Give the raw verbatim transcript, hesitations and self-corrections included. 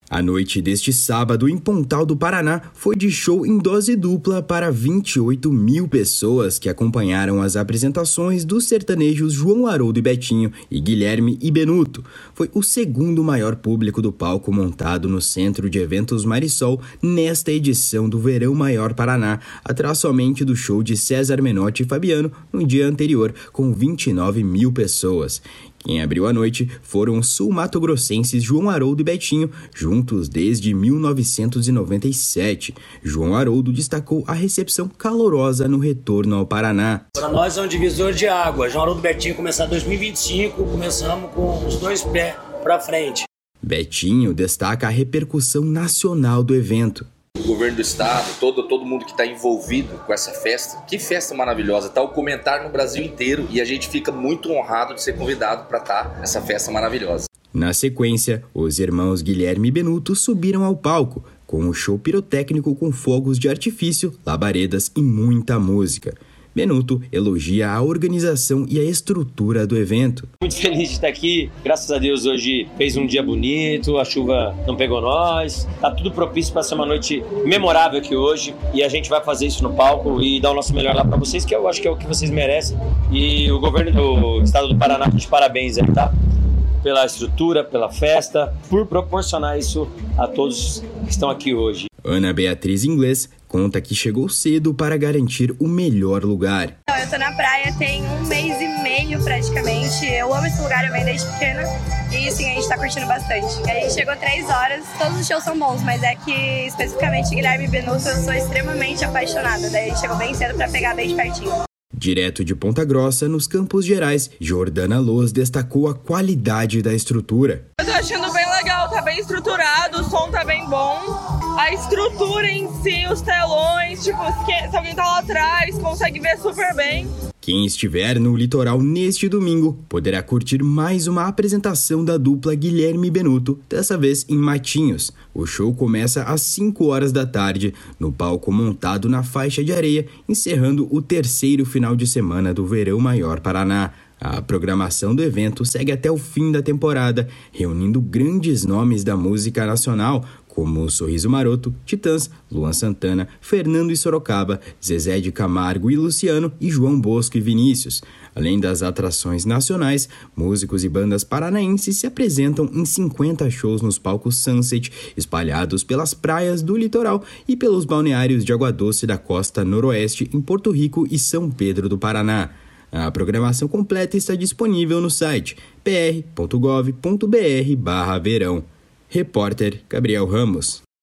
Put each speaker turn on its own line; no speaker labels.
A noite deste sábado em Pontal do Paraná foi de show em dose dupla para vinte e oito mil pessoas que acompanharam as apresentações dos sertanejos João Haroldo e Betinho e Guilherme e Benuto. Foi o segundo maior público do palco montado no Centro de Eventos Marisol nesta edição do Verão Maior Paraná, atrás somente do show de César Menotti e Fabiano no dia anterior, com vinte e nove mil pessoas. Quem abriu a noite foram os sul-mato-grossenses João Haroldo e Betinho, juntos desde mil novecentos e noventa e sete. João Haroldo destacou a recepção calorosa no retorno ao Paraná.
Para nós é um divisor de água. João Haroldo e Betinho começaram em dois mil e vinte e cinco, começamos com os dois pés para frente.
Betinho destaca a repercussão nacional do evento.
O governo do estado, todo, todo mundo que está envolvido com essa festa, que festa maravilhosa, está o comentário no Brasil inteiro e a gente fica muito honrado de ser convidado para estar nessa festa maravilhosa.
Na sequência, os irmãos Guilherme e Benuto subiram ao palco, com um show pirotécnico com fogos de artifício, labaredas e muita música. Benuto elogia a organização e a estrutura do evento.
Muito feliz de estar aqui, graças a Deus hoje fez um dia bonito, a chuva não pegou nós, tá tudo propício para ser uma noite memorável aqui hoje e a gente vai fazer isso no palco e dar o nosso melhor lá para vocês, que eu acho que é o que vocês merecem. E o governo do estado do Paraná, de parabéns aí, tá? Pela estrutura, pela festa, por proporcionar isso a todos que estão aqui hoje.
Ana Beatriz Inglês conta que chegou cedo para garantir o melhor lugar.
Eu tô na praia tem um mês e meio praticamente. Eu amo esse lugar, eu venho desde pequena. E sim, a gente tá curtindo bastante. A gente chegou três horas, todos os shows são bons, mas é que especificamente Guilherme e Benuto eu sou extremamente apaixonada. Daí a gente chegou bem cedo pra pegar bem de pertinho.
Direto de Ponta Grossa, nos Campos Gerais, Jordana Loz destacou a qualidade da estrutura.
Eu tô achando bem legal, tá bem estruturado, o som tá bem bom. A estrutura em si, os telões, tipo, se alguém tá lá atrás, consegue ver super bem.
Quem estiver no litoral neste domingo poderá curtir mais uma apresentação da dupla Guilherme e Benuto, dessa vez em Matinhos. O show começa às cinco horas da tarde, no palco montado na faixa de areia, encerrando o terceiro final de semana do Verão Maior Paraná. A programação do evento segue até o fim da temporada, reunindo grandes nomes da música nacional, como Sorriso Maroto, Titãs, Luan Santana, Fernando e Sorocaba, Zezé de Camargo e Luciano e João Bosco e Vinícius. Além das atrações nacionais, músicos e bandas paranaenses se apresentam em cinquenta shows nos palcos Sunset, espalhados pelas praias do litoral e pelos balneários de Água Doce da costa noroeste em Porto Rico e São Pedro do Paraná. A programação completa está disponível no site p r ponto gov ponto b r barra verão. Repórter Gabriel Ramos.